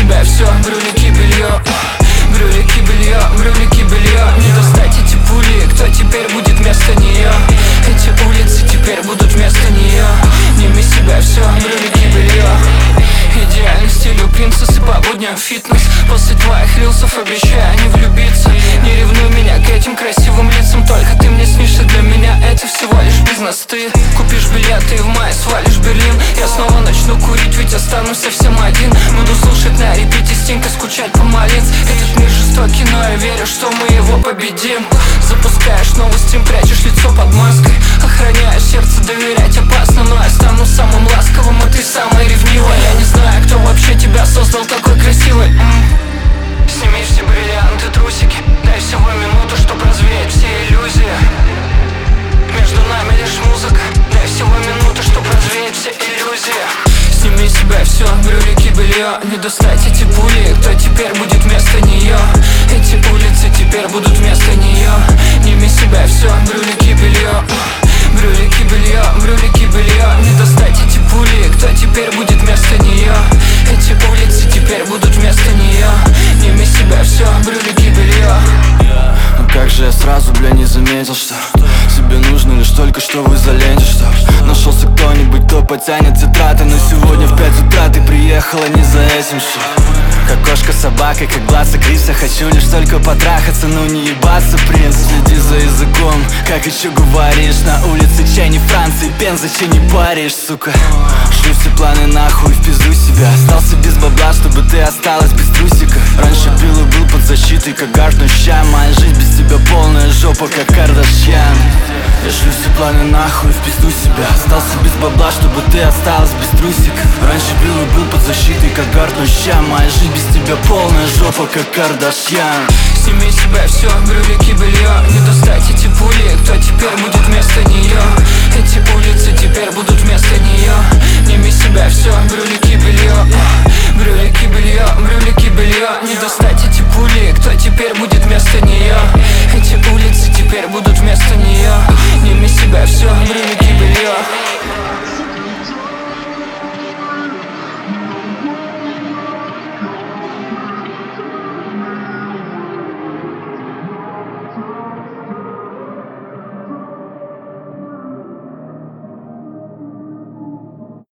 себя все, брюлики, белье. Брюлики, белье, брюлики, белье. Не достать эти пули, кто теперь будет вместо нее? Эти улицы теперь будут вместо нее. Сними с себя все, брюлики, белье. Идеальный стиль у принцессы, по будням фитнес. После твоих рилсов обещаю не влюбиться. Не ревнуй меня к этим красивым лицам, только ты мне снишься. Для меня это всего лишь бизнес. Ты купишь билеты и в мае свалишь в Берлин. Я снова начну курить, ведь останусь совсем один. Буду слушать на репите Стинга, скучать по Малинс. Этот мир жестокий, но я верю, что мы его победим. Запускаешь новый стрим, прячешь лицо под маской. Охраняешь сердце, доверять опасно, но я стану самым ласковым, а ты самая ревнивая. Я не знаю, кто вообще тебя создал такой красивой. Сними все бриллианты, трусики. Дай всего минуту, чтоб развеять все иллюзии. Между нами лишь музыка. Дай всего минуту, чтоб развеять все иллюзии. Сними с себя все, брюлики, белье. Не достать эти пули, кто теперь будет вместо нее? Эти улицы теперь будут вместо нее. Сними с себя все, брюлики, белье. Брюлики, белье, брюлики, белье. Не достать эти пули, кто теперь будет вместо нее? Эти улицы теперь будут вместо нее. Сними с себя все, брюлики, белье. Ну как же я сразу, бля, не заметил, что тебе нужно лишь только что в изоленте, что нашелся кто-нибудь, кто потянет тетрадь. Но сегодня в 5 утра ты приехала не за этим, что как кошка с собакой, как Бласа Криса. Хочу лишь только потрахаться, но не ебаться, принц. Следи за языком, как еще говоришь. На улице чай не Франции, Пенза, чай не паришь, сука. Шлю все планы нахуй, в пизду себя. Остался без бабла, чтобы ты осталась без трусиков. Раньше пил и был под защитой, как граждан ща. Моя жизнь без тебя полная жопа, как Кардашьян. Я шлю все планы нахуй, в пизду себя. Остался без бабла, чтобы ты осталась без трусиков. Раньше пил и был под защитой, как граждан ща. Моя жизнь без тебя полная жопа, как Кардашьян. Сними с себя все, брюлики, белье. Не достать эти пули, кто теперь будет вместо нее? Эти улицы теперь будут вместо нее. Сними с себя все, брюлики, белье. Брюлики, белье, брюлики, белье. Не достать эти пули, кто теперь будет вместо нее? Эти улицы теперь будут вместо нее. Сними с себя все,